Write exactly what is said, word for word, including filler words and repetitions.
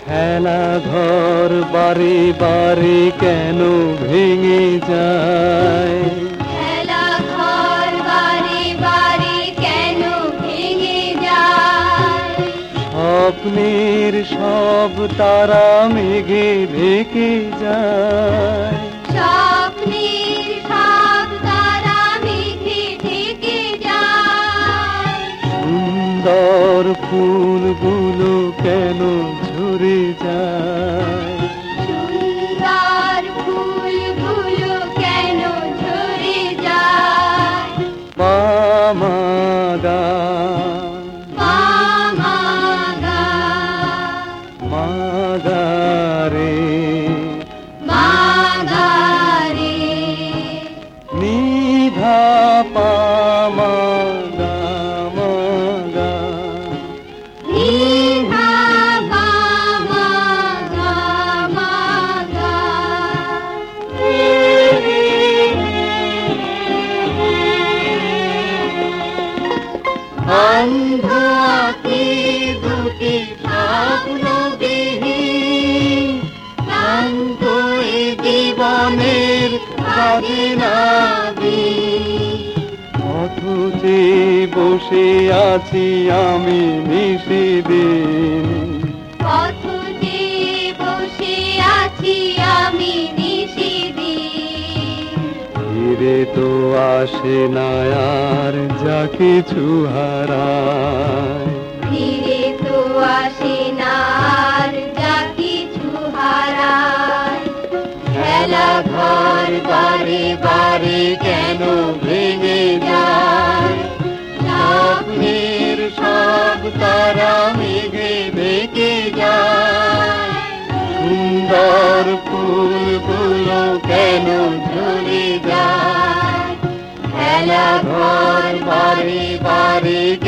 খেলা ঘর বাড়ি বাড়ি কেন ভেঙে যায়? খেলা ঘর বাড়ি বাড়ি কেন ভেঙে যায়? স্বপ্নের সব তারা মেঘে ঢেকে যায়। স্বপ্নের সব তারা মেঘে ঢেকে যায়। সুন্দর ফুলগুলো কেন ঝরে যায়? সুন্দর ফুলগুলো কেন ঝরে যায়? মাগা মাগা মাগারে মাগা রে নিধা পামাগা মাগা নিধা মাগা মাগা। অন্ধ আঁখি দুটি স্বপ্নবিহীন, ক্লান্ত এ জীবনের খাজনাবি। অথচে বসে আছি আমি নিশিদিন। পথে বসে আছি আমি নিশিদিন। ফিরে তো আসে না আর যা কিছু হারায়। ফিরে তো আসে না আর যা কিছু হারায়। খেলা ঘর বাড়ি বাড়ি কেন ভেঙে যায়? স্বপ্নের সব তারা মেঘে ঢেকে যায়। সুন্দর ফুলগুলো কেন ঝরে যায়? খেলা ঘর বাড়ি বাড়ি